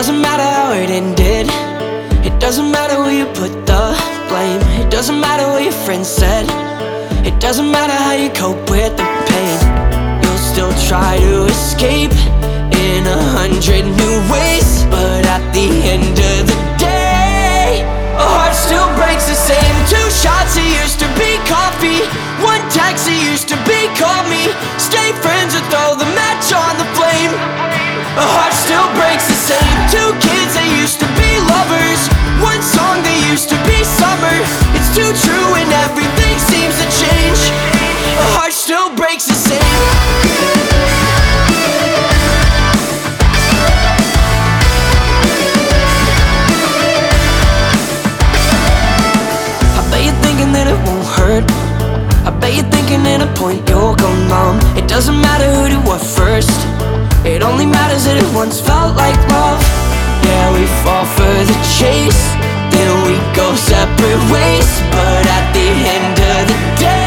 doesn't matter how it ended. It doesn't matter where you put the blame. It doesn't matter what your friends said. It doesn't matter how you cope with the pain. You'll still try to escape in 100 new ways, but at the end of the day, a heart still breaks the same. 2 shots, it used to be coffee. 1 text, it used to be call me. Stay friends or throw the match on the flame. A heart still breaks the same. 2 kids, they used to be lovers. 1 song, they used to be summer. It's too true and everything seems to change. A heart still breaks the same. I bet you're thinking that it won't hurt. I bet you're thinking at a point you'll go numb. It doesn't matter who did what first. It only matters that it once felt like love. Yeah, we fall for the chase, then we go separate ways. But at the end of the day,